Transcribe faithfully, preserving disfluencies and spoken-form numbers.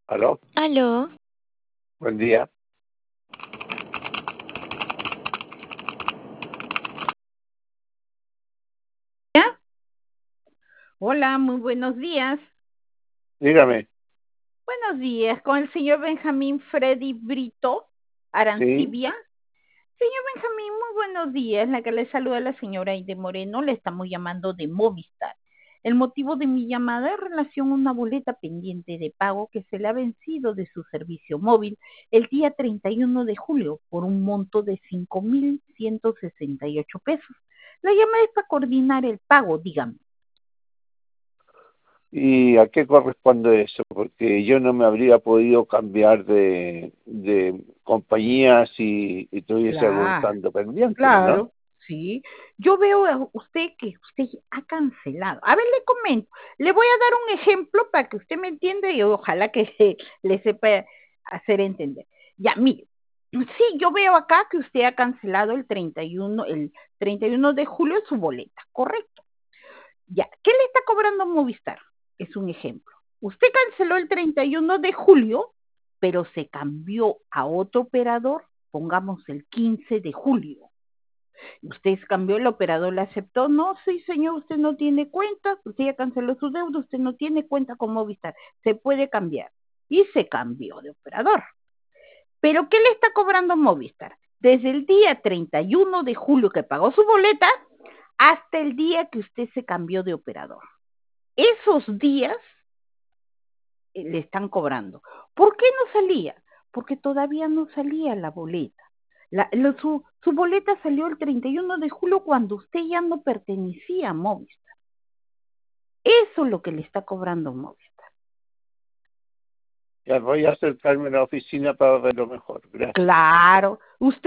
¿Aló? Aló, Buen día. ¿Ya? Hola, muy buenos días. Dígame. Buenos días, con el señor Benjamín Freddy Brito Sí. Arancibia. Señor Benjamín, muy buenos días. La que le saluda la señora Aide Moreno, le estamos llamando de Movistar. El motivo de mi llamada es en relación a una boleta pendiente de pago que se le ha vencido de su servicio móvil el día treinta y uno de julio por un monto de cinco mil ciento sesenta y ocho pesos. La llamada es para coordinar el pago, dígame. ¿Y a qué corresponde eso? Porque yo no me habría podido cambiar de, de compañía si si estuviese algún Claro. tanto pendiente, ¿no? Claro, sí. Yo veo a usted que usted ha cancelado. A ver, le comento. Le voy a dar un ejemplo para que usted me entienda y ojalá que le sepa hacer entender. Ya, mire. Sí, yo veo acá que usted ha cancelado el treinta y uno, el treinta y uno de julio su boleta, correcto. Ya, ¿qué le está cobrando Movistar? Es un ejemplo. Usted canceló el treinta y uno de julio, pero se cambió a otro operador, pongamos el quince de julio. Usted cambió, el operador le aceptó, no, sí señor, usted no tiene cuenta, usted ya canceló su deuda, usted no tiene cuenta con Movistar, se puede cambiar. Y se cambió de operador. ¿Pero qué le está cobrando Movistar? Desde el día treinta y uno de julio que pagó su boleta hasta el día que usted se cambió de operador. Esos días eh, le están cobrando. ¿Por qué no salía? Porque todavía no salía la boleta. La, lo, su, su boleta salió el treinta y uno de julio cuando usted ya no pertenecía a Movistar. Eso es lo que le está cobrando Movistar. Ya voy a acercarme a la oficina para verlo mejor. Gracias. Claro, usted